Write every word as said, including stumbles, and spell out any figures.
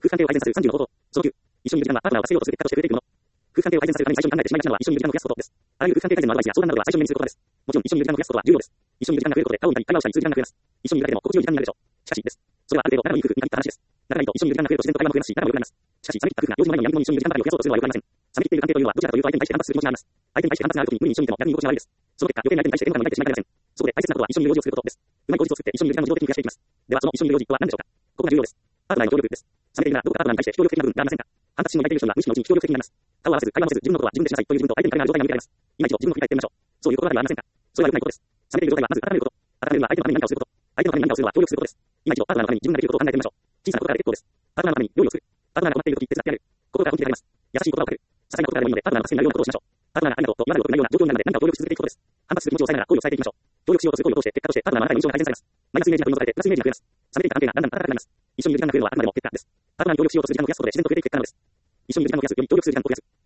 空間性を改善させるさんじゅうの方法。そのきゅう、一緒にいる時間はパートナーを助けようとする結果として増えていくもの。空間性を改善させるために最初に考えてしまいがちなのは一緒にいる時間を増やすことです。あらゆる空間性改善のアドバイスや相談などは最初に目にすることです。もちろん一緒にいる時間を増やすことは重要です。一緒にいる時間が増えることで他を見たり会話をしたりする時間が増えます。一緒にいるだけでも心地よい時間になるでしょう。しかしです。それはある程度仲のいい夫婦に限った話です。仲がいいと一緒にいる時間が増えると自然と会話も増えますし、仲も良くなります。しかし、冷め切った夫婦が用事の前に闇雲に一緒にいる時間ばかりを増やそうとするのは良くありません。冷め切っている関係というのはどちらかというと相手に対して反発する気持ちがあります。相手に対して反発があるときに無理に一緒にいても逆に居心地が悪いです。その結果、余計に相手に対して嫌悪感を抱いてしまいかねません。そこで大切なことは一緒にいる用事を作ることです。うまい口実を作って一緒にいる時間を自動的に増やしていきます。ではその一緒にいる用事とは何でしょうか。ここが重要です。パートナーへの協力です。冷めているがどこかパートナーに対して非協力的な部分がありませんか。反発心の抱いている人は無意識のうちに非協力的になります。顔を合わせず、会話もせず、自分のことは自分でしなさいという自分と相手に対なる状態が向けられます。今一度自分を振り返ってみましょう。そういう心当たりはありませんか。それは良くないことです。冷めている状態はまず温めること。温めるのは相手のために何かをすること。相手のために何かをするのは協力することです。今一度パートナーのために自分ができることを考えてみましょう。小さなことからで結構です。パートナーのために料理を作る。パートナーが困っているとき手伝ってやる。心から本気であります。優しい言葉をかける。些細なことからでもいいのでパートナーの助けになるようなことをしましょう。パートナーがありがとうと言われることになるような状況になるので何かを協力し続けていくことです。反発する気持ちを抑えながら行為を伝えていきましょう。協力しようとする行為を通して結果としてパートナーのあなたの印象が改善されます。マイナスイメージが分解されてプラスイメージが増えます。冷めていた関係がだんだん温かくなります。一緒にいる時間が増えるのはあくまでも結果です。パートナーに協力しようとする時間を増やすことで自然と増えていく結果なのです。一緒にいる時間を増やすより協力する時間を増やす。